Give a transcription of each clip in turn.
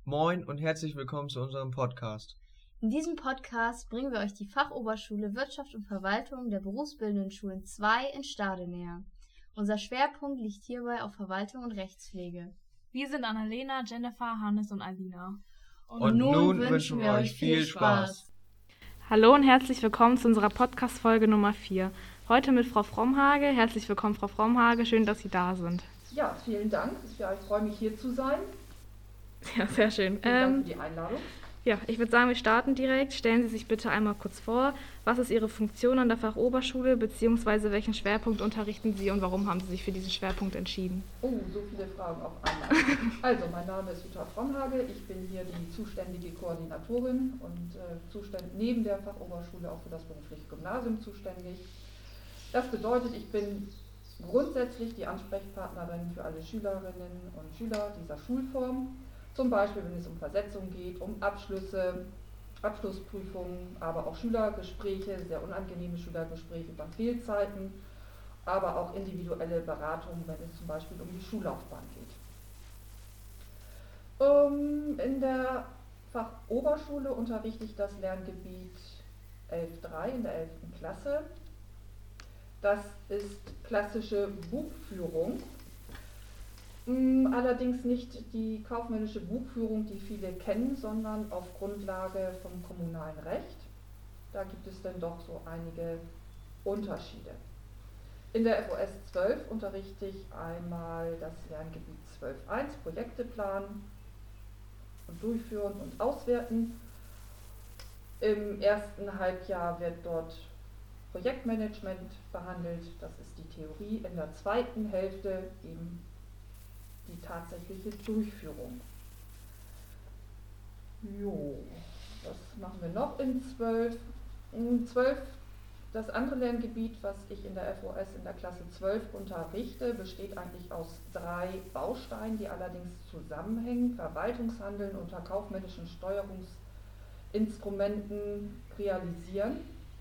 Moin und herzlich willkommen zu unserem Podcast. In diesem Podcast bringen wir euch die Fachoberschule Wirtschaft und Verwaltung der Berufsbildenden Schulen 2 in Stade näher. Unser Schwerpunkt liegt hierbei auf Verwaltung und Rechtspflege. Wir sind Annalena, Jennifer, Hannes und Alina. Und nun wünschen wir euch viel Spaß. Hallo und herzlich willkommen zu unserer Podcast-Folge Nummer 4. Heute mit Frau Frommhage. Herzlich willkommen, Frau Frommhage. Schön, dass Sie da sind. Ja, vielen Dank. Ich freue mich, hier zu sein. Ja, sehr schön. Vielen Dank für die Einladung. Ja, ich würde sagen, wir starten direkt. Stellen Sie sich bitte einmal kurz vor. Was ist Ihre Funktion an der Fachoberschule, beziehungsweise welchen Schwerpunkt unterrichten Sie und warum haben Sie sich für diesen Schwerpunkt entschieden? Oh, so viele Fragen auf einmal. Also, mein Name ist Jutta Frommhage. Ich bin hier die zuständige Koordinatorin und neben der Fachoberschule auch für das berufliche Gymnasium zuständig. Das bedeutet, ich bin grundsätzlich die Ansprechpartnerin für alle Schülerinnen und Schüler dieser Schulform. Zum Beispiel, wenn es um Versetzung geht, um Abschlüsse, Abschlussprüfungen, aber auch Schülergespräche, sehr unangenehme Schülergespräche bei Fehlzeiten, aber auch individuelle Beratungen, wenn es zum Beispiel um die Schullaufbahn geht. In der Fachoberschule unterrichte ich das Lerngebiet 11.3 in der 11. Klasse. Das ist klassische Buchführung. Allerdings nicht die kaufmännische Buchführung, die viele kennen, sondern auf Grundlage vom kommunalen Recht. Da gibt es dann doch so einige Unterschiede. In der FOS 12 unterrichte ich einmal das Lerngebiet 12.1, Projekte planen und durchführen und auswerten. Im ersten Halbjahr wird dort Projektmanagement behandelt, das ist die Theorie. In der zweiten Hälfte eben die tatsächliche Durchführung. Jo, was machen wir noch in 12? In 12, das andere Lerngebiet, was ich in der FOS in der Klasse 12 unterrichte, besteht eigentlich aus 3 Bausteinen, die allerdings zusammenhängen: Verwaltungshandeln unter kaufmännischen Steuerungsinstrumenten realisieren.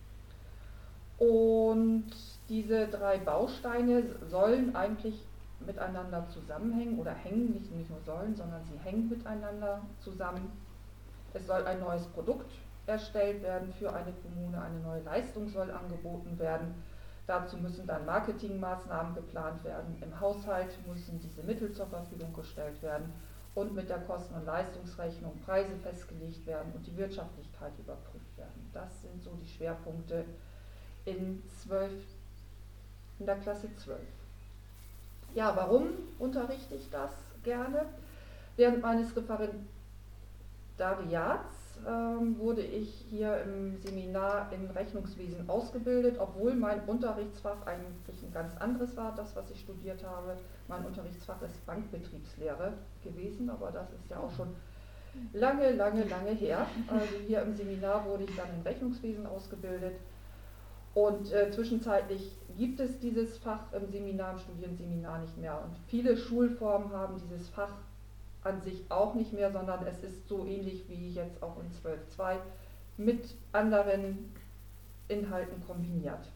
Und diese 3 Bausteine sollen eigentlich miteinander zusammenhängen oder hängen, nicht nur sollen, sondern sie hängen miteinander zusammen. Es soll ein neues Produkt erstellt werden für eine Kommune, eine neue Leistung soll angeboten werden. Dazu müssen dann Marketingmaßnahmen geplant werden. Im Haushalt müssen diese Mittel zur Verfügung gestellt werden und mit der Kosten- und Leistungsrechnung Preise festgelegt werden und die Wirtschaftlichkeit überprüft werden. Das sind so die Schwerpunkte in der Klasse 12. Ja, warum unterrichte ich das gerne? Während meines Referendariats wurde ich hier im Seminar in Rechnungswesen ausgebildet, obwohl mein Unterrichtsfach eigentlich ein ganz anderes war, das, was ich studiert habe. Mein Unterrichtsfach ist Bankbetriebslehre gewesen, aber das ist ja auch schon lange her. Also hier im Seminar wurde ich dann in Rechnungswesen ausgebildet. Und zwischenzeitlich gibt es dieses Fach im Studienseminar nicht mehr. Und viele Schulformen haben dieses Fach an sich auch nicht mehr, sondern es ist so ähnlich wie jetzt auch in 12.2 mit anderen Inhalten kombiniert.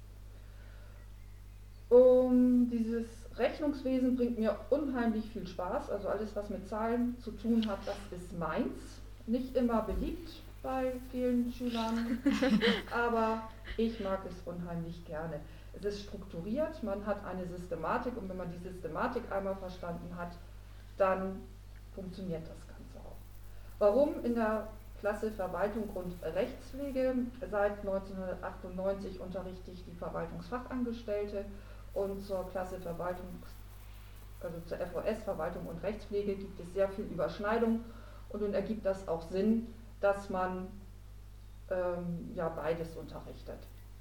Dieses Rechnungswesen bringt mir unheimlich viel Spaß. Also alles, was mit Zahlen zu tun hat, das ist meins. Nicht immer beliebt bei vielen Schülern, aber ich mag es unheimlich gerne. Es ist strukturiert, man hat eine Systematik und wenn man die Systematik einmal verstanden hat, dann funktioniert das Ganze auch. Warum in der Klasse Verwaltung und Rechtspflege? Seit 1998 unterrichte ich die Verwaltungsfachangestellte und zur Klasse Verwaltung, also zur FOS Verwaltung und Rechtspflege gibt es sehr viel Überschneidung und nun ergibt das auch Sinn, dass man beides unterrichtet.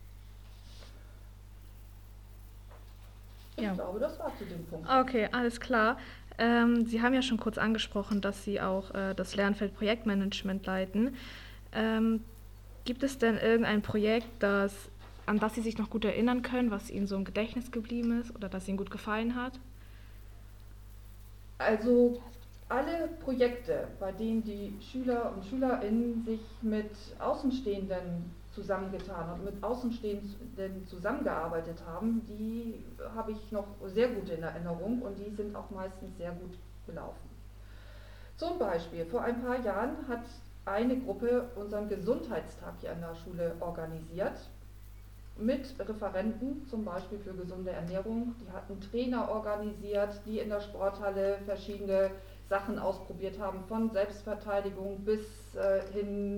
Ich glaube, das war zu dem Punkt. Okay, alles klar. Sie haben ja schon kurz angesprochen, dass Sie auch das Lernfeld Projektmanagement leiten. Gibt es denn irgendein Projekt, an das Sie sich noch gut erinnern können, was Ihnen so im Gedächtnis geblieben ist oder das Ihnen gut gefallen hat? Also alle Projekte, bei denen die Schüler und Schülerinnen sich mit Außenstehenden zusammengetan und mit Außenstehenden zusammengearbeitet haben, die habe ich noch sehr gut in Erinnerung und die sind auch meistens sehr gut gelaufen. Zum Beispiel, vor ein paar Jahren hat eine Gruppe unseren Gesundheitstag hier an der Schule organisiert. Mit Referenten, zum Beispiel für gesunde Ernährung. Die hatten Trainer organisiert, die in der Sporthalle verschiedene Sachen ausprobiert haben, von Selbstverteidigung bis hin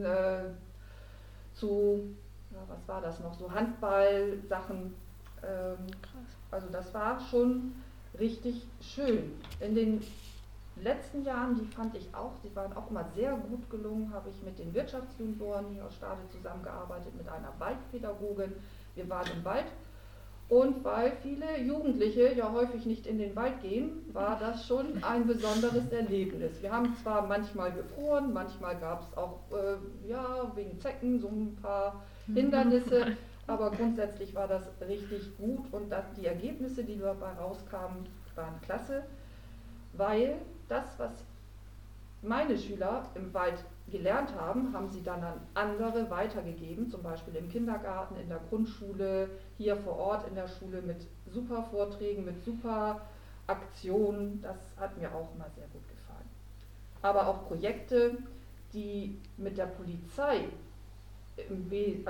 zu, ja, was war das noch, so Handball-Sachen. Also das war schon richtig schön. In den letzten Jahren, die fand ich auch, die waren auch immer sehr gut gelungen, habe ich mit den Wirtschaftsjunioren hier aus Stade zusammengearbeitet, mit einer Waldpädagogin. Wir waren im Wald und weil viele Jugendliche ja häufig nicht in den Wald gehen, war das schon ein besonderes Erlebnis. Wir haben zwar manchmal gefroren, manchmal gab es auch wegen Zecken so ein paar Hindernisse, aber grundsätzlich war das richtig gut und die Ergebnisse, die dabei rauskamen, waren klasse, weil das, was meine Schüler im Wald gelernt haben, haben sie dann an andere weitergegeben, zum Beispiel im Kindergarten, in der Grundschule, hier vor Ort in der Schule mit super Vorträgen, mit super Aktionen. Das hat mir auch immer sehr gut gefallen. Aber auch Projekte, die mit der Polizei im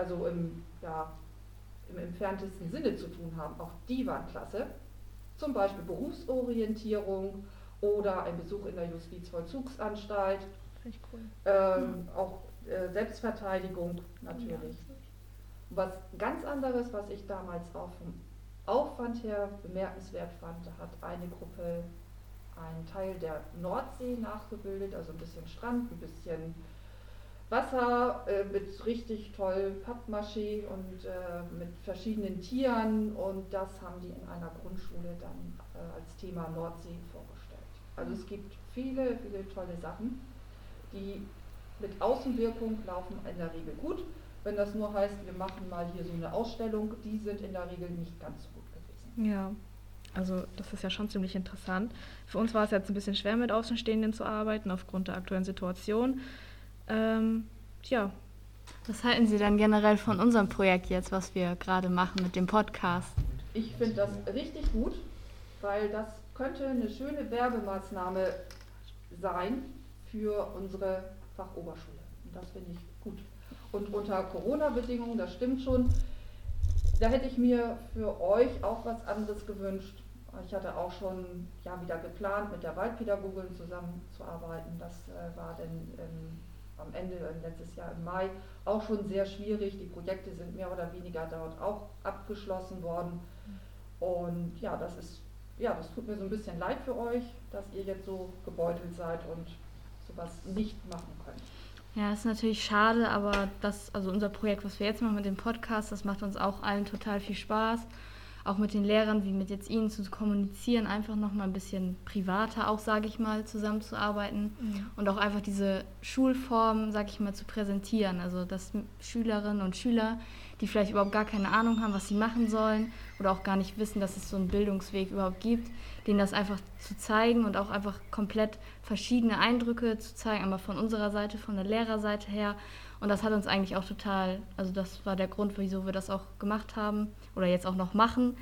entferntesten Sinne zu tun haben, auch die waren klasse. Zum Beispiel Berufsorientierung oder ein Besuch in der Justizvollzugsanstalt. Finde ich cool. Auch Selbstverteidigung natürlich. Ja. Was ganz anderes, was ich damals auch vom Aufwand her bemerkenswert fand, hat eine Gruppe einen Teil der Nordsee nachgebildet, also ein bisschen Strand, ein bisschen Wasser mit richtig toll Pappmaché und mit verschiedenen Tieren und das haben die in einer Grundschule dann als Thema Nordsee vorgestellt. Also es gibt viele, viele tolle Sachen, die mit Außenwirkung laufen in der Regel gut. Wenn das nur heißt, wir machen mal hier so eine Ausstellung, die sind in der Regel nicht ganz so gut gewesen. Ja, also das ist ja schon ziemlich interessant. Für uns war es jetzt ein bisschen schwer, mit Außenstehenden zu arbeiten, aufgrund der aktuellen Situation. Was halten Sie dann generell von unserem Projekt jetzt, was wir gerade machen mit dem Podcast? Ich finde das richtig gut, weil das könnte eine schöne Werbemaßnahme sein für unsere Fachoberschule. Und das finde ich gut. Und unter Corona-Bedingungen, das stimmt schon, da hätte ich mir für euch auch was anderes gewünscht. Ich hatte auch schon wieder geplant, mit der Waldpädagogin zusammenzuarbeiten. Das war dann am Ende, letztes Jahr im Mai, auch schon sehr schwierig. Die Projekte sind mehr oder weniger dort auch abgeschlossen worden. Und das tut mir so ein bisschen leid für euch, dass ihr jetzt so gebeutelt seid und sowas nicht machen könnt. Ja, ist natürlich schade, aber unser Projekt, was wir jetzt machen mit dem Podcast, das macht uns auch allen total viel Spaß. Auch mit den Lehrern, wie mit jetzt Ihnen zu kommunizieren, einfach nochmal ein bisschen privater auch, sage ich mal, zusammenzuarbeiten und auch einfach diese Schulform, sage ich mal, zu präsentieren. Also dass Schülerinnen und Schüler, die vielleicht überhaupt gar keine Ahnung haben, was sie machen sollen oder auch gar nicht wissen, dass es so einen Bildungsweg überhaupt gibt, denen das einfach zu zeigen und auch einfach komplett verschiedene Eindrücke zu zeigen, aber von unserer Seite, von der Lehrerseite her. Und das hat uns eigentlich auch total, also das war der Grund, wieso wir das auch gemacht haben oder jetzt auch noch machen.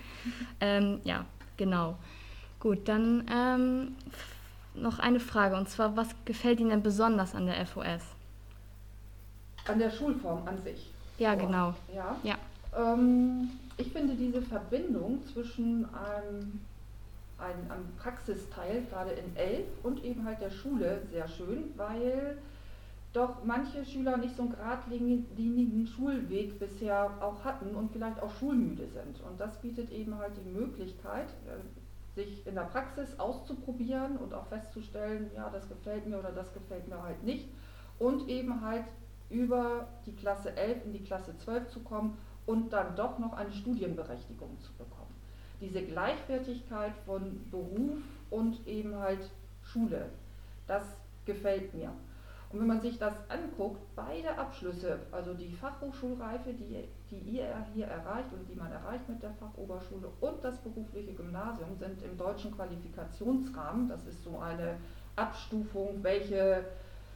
Genau. Gut, dann noch eine Frage, und zwar, was gefällt Ihnen denn besonders an der FOS? An der Schulform an sich? Ja, genau. Ja. Ich finde diese Verbindung zwischen einem Praxisteil, gerade in 11, und eben halt der Schule sehr schön, weil doch manche Schüler nicht so einen geradlinigen Schulweg bisher auch hatten und vielleicht auch schulmüde sind. Und das bietet eben halt die Möglichkeit, sich in der Praxis auszuprobieren und auch festzustellen, ja, das gefällt mir oder das gefällt mir halt nicht. Und eben halt über die Klasse 11 in die Klasse 12 zu kommen und dann doch noch eine Studienberechtigung zu bekommen. Diese Gleichwertigkeit von Beruf und eben halt Schule, das gefällt mir. Und wenn man sich das anguckt, beide Abschlüsse, also die Fachhochschulreife, die ihr hier erreicht und die man erreicht mit der Fachoberschule und das berufliche Gymnasium, sind im deutschen Qualifikationsrahmen. Das ist so eine Abstufung, welche,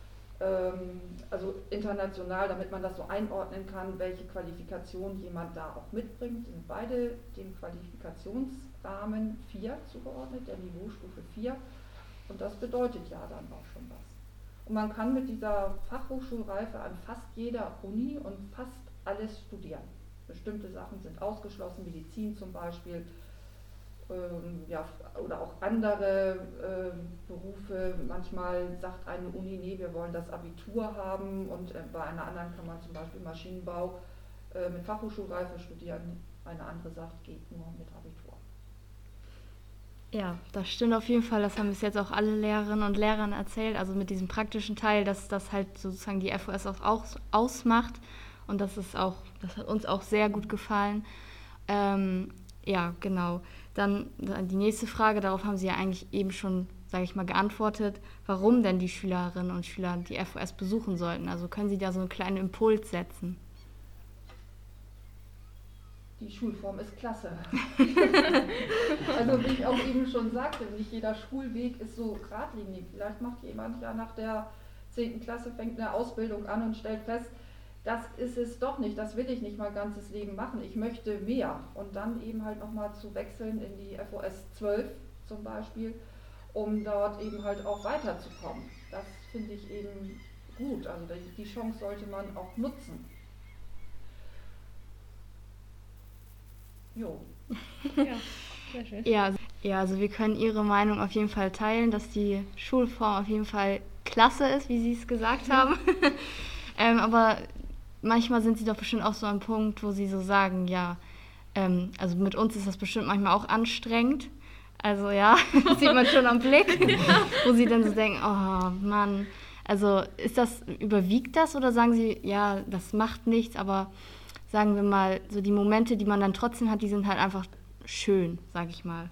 also international, damit man das so einordnen kann, welche Qualifikation jemand da auch mitbringt, sind beide dem Qualifikationsrahmen 4 zugeordnet, der Niveaustufe 4. Und das bedeutet ja dann auch schon was. Und man kann mit dieser Fachhochschulreife an fast jeder Uni und fast alles studieren. Bestimmte Sachen sind ausgeschlossen, Medizin zum Beispiel, oder auch andere Berufe. Manchmal sagt eine Uni, nee, wir wollen das Abitur haben, und bei einer anderen kann man zum Beispiel Maschinenbau mit Fachhochschulreife studieren. Eine andere sagt, geht nur mit Abitur. Ja, das stimmt auf jeden Fall. Das haben bis jetzt auch alle Lehrerinnen und Lehrern erzählt. Also mit diesem praktischen Teil, dass das halt sozusagen die FOS auch ausmacht. Und das hat uns auch sehr gut gefallen. Ja, genau. Dann die nächste Frage, darauf haben Sie ja eigentlich eben schon, sage ich mal, geantwortet. Warum denn die Schülerinnen und Schüler die FOS besuchen sollten? Also können Sie da so einen kleinen Impuls setzen? Die Schulform ist klasse. Also wie ich auch eben schon sagte, nicht jeder Schulweg ist so geradlinig. Vielleicht macht jemand ja nach der 10. Klasse, fängt eine Ausbildung an und stellt fest, das ist es doch nicht, das will ich nicht mein ganzes Leben machen, ich möchte mehr. Und dann eben halt nochmal zu wechseln in die FOS 12 zum Beispiel, um dort eben halt auch weiterzukommen. Das finde ich eben gut, also die Chance sollte man auch nutzen. Jo. Ja, sehr schön. Ja, also wir können Ihre Meinung auf jeden Fall teilen, dass die Schulform auf jeden Fall klasse ist, wie Sie es gesagt haben. Aber manchmal sind Sie doch bestimmt auch so am Punkt, wo Sie so sagen, ja, also mit uns ist das bestimmt manchmal auch anstrengend. Also ja, das sieht man schon am Blick, wo Sie dann so denken, oh Mann, also überwiegt das oder sagen Sie, ja, das macht nichts, aber sagen wir mal, so die Momente, die man dann trotzdem hat, die sind halt einfach schön, sag ich mal.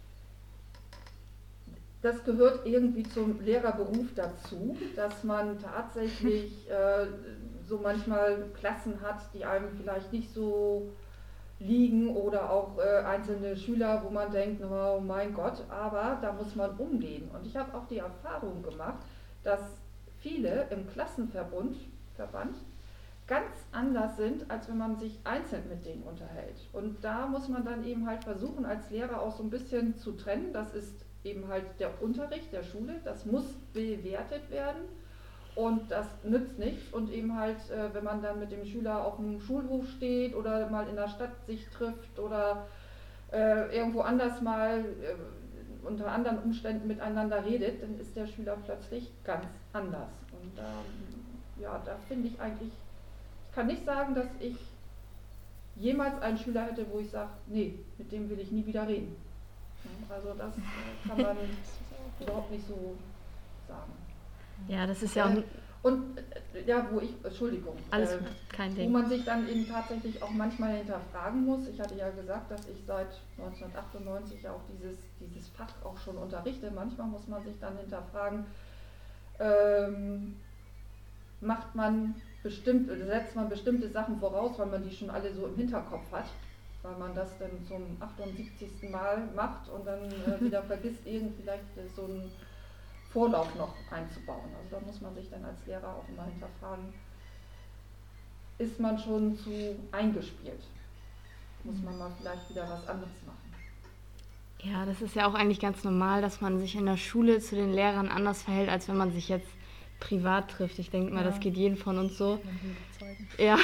Das gehört irgendwie zum Lehrerberuf dazu, dass man tatsächlich so manchmal Klassen hat, die einem vielleicht nicht so liegen, oder auch einzelne Schüler, wo man denkt, oh mein Gott, aber da muss man umgehen. Und ich habe auch die Erfahrung gemacht, dass viele im Klassenverband ganz anders sind, als wenn man sich einzeln mit denen unterhält. Und da muss man dann eben halt versuchen, als Lehrer auch so ein bisschen zu trennen. Das ist eben halt der Unterricht der Schule, das muss bewertet werden und das nützt nichts. Und eben halt, wenn man dann mit dem Schüler auf dem Schulhof steht oder mal in der Stadt sich trifft oder irgendwo anders mal unter anderen Umständen miteinander redet, dann ist der Schüler plötzlich ganz anders. Und da finde ich eigentlich, ich kann nicht sagen, dass ich jemals einen Schüler hätte, wo ich sage, nee, mit dem will ich nie wieder reden. Also das kann man überhaupt nicht so sagen. Ja, das ist ja auch... Entschuldigung, alles kein Ding. Wo man sich dann eben tatsächlich auch manchmal hinterfragen muss. Ich hatte ja gesagt, dass ich seit 1998 ja auch dieses Fach auch schon unterrichte. Manchmal muss man sich dann hinterfragen, setzt man bestimmte Sachen voraus, weil man die schon alle so im Hinterkopf hat, weil man das dann zum 78. Mal macht und dann wieder vergisst, vielleicht so einen Vorlauf noch einzubauen. Also da muss man sich dann als Lehrer auch immer hinterfragen, ist man schon zu eingespielt? Muss man mal vielleicht wieder was anderes machen? Ja, das ist ja auch eigentlich ganz normal, dass man sich in der Schule zu den Lehrern anders verhält, als wenn man sich jetzt privat trifft. Ich denke mal, das geht jedem von uns so. Ja.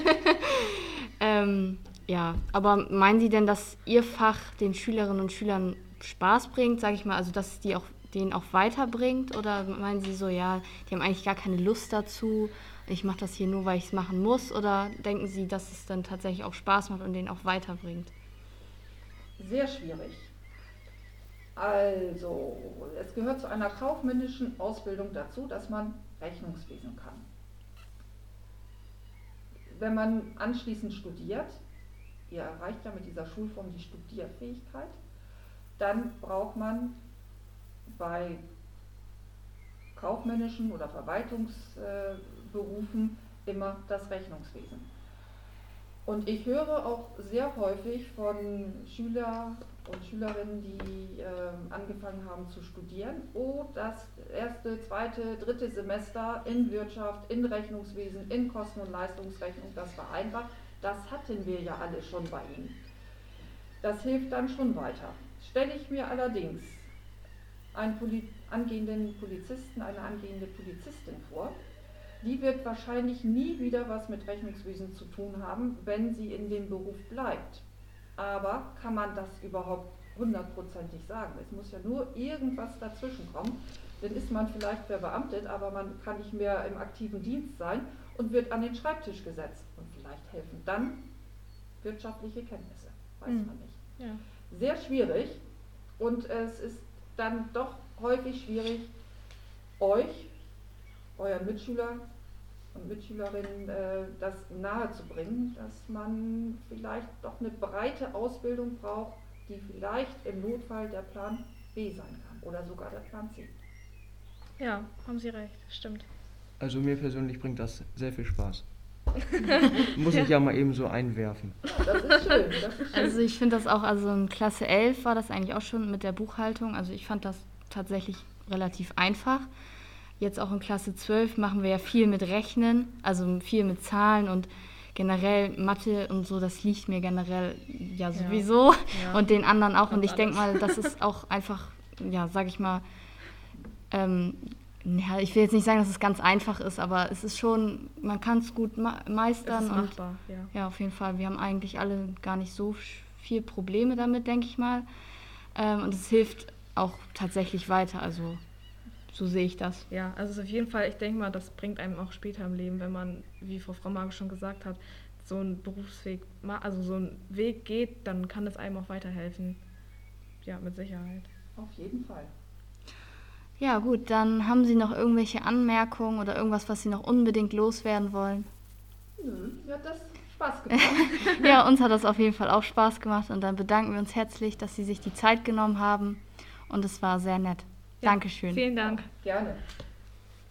Ja, aber meinen Sie denn, dass Ihr Fach den Schülerinnen und Schülern Spaß bringt, sage ich mal, also dass es denen auch weiterbringt? Oder meinen Sie so, ja, die haben eigentlich gar keine Lust dazu, ich mache das hier nur, weil ich es machen muss? Oder denken Sie, dass es dann tatsächlich auch Spaß macht und denen auch weiterbringt? Sehr schwierig. Also, es gehört zu einer kaufmännischen Ausbildung dazu, dass man Rechnungswesen kann. Wenn man anschließend studiert, ihr erreicht ja mit dieser Schulform die Studierfähigkeit, dann braucht man bei kaufmännischen oder Verwaltungsberufen immer das Rechnungswesen. Und ich höre auch sehr häufig von Schüler und Schülerinnen, die angefangen haben zu studieren, das erste, zweite, dritte Semester in Wirtschaft, in Rechnungswesen, in Kosten- und Leistungsrechnung, das war einfach, das hatten wir ja alle schon bei Ihnen. Das hilft dann schon weiter. Stelle ich mir allerdings einen angehenden Polizisten, eine angehende Polizistin vor. Die wird wahrscheinlich nie wieder was mit Rechnungswesen zu tun haben, wenn sie in dem Beruf bleibt. Aber kann man das überhaupt hundertprozentig sagen? Es muss ja nur irgendwas dazwischen kommen. Dann ist man vielleicht verbeamtet, aber man kann nicht mehr im aktiven Dienst sein und wird an den Schreibtisch gesetzt. Und vielleicht helfen dann wirtschaftliche Kenntnisse. Weiß man nicht. Ja. Sehr schwierig, und es ist dann doch häufig schwierig, euren Mitschüler und Mitschülerinnen das nahezubringen, dass man vielleicht doch eine breite Ausbildung braucht, die vielleicht im Notfall der Plan B sein kann oder sogar der Plan C. Ja, haben Sie recht, stimmt. Also mir persönlich bringt das sehr viel Spaß. Muss ich ja mal eben so einwerfen. Ja, das ist schön. Das ist schön. Also ich finde das auch, also in Klasse 11 war das eigentlich auch schon mit der Buchhaltung. Also ich fand das tatsächlich relativ einfach. Jetzt auch in Klasse 12 machen wir ja viel mit Rechnen, also viel mit Zahlen und generell Mathe und so, das liegt mir generell ja sowieso und den anderen auch. Und ich denke mal, das ist auch einfach, ja, sag ich mal, ja, ich will jetzt nicht sagen, dass es ganz einfach ist, aber es ist schon, man kann es gut meistern. Es ist machbar, und ja, auf jeden Fall. Wir haben eigentlich alle gar nicht so viel Probleme damit, denke ich mal. Und es hilft auch tatsächlich weiter, also so sehe ich das. Ja, also auf jeden Fall, ich denke mal, das bringt einem auch später im Leben, wenn man, wie Frau Mage schon gesagt hat, so einen Berufsweg, also so einen Weg geht, dann kann es einem auch weiterhelfen. Ja, mit Sicherheit. Auf jeden Fall. Ja gut, dann haben Sie noch irgendwelche Anmerkungen oder irgendwas, was Sie noch unbedingt loswerden wollen? Nö, mir hat das Spaß gemacht. Ja, uns hat das auf jeden Fall auch Spaß gemacht und dann bedanken wir uns herzlich, dass Sie sich die Zeit genommen haben und es war sehr nett. Ja, Dankeschön. Vielen Dank. Gerne.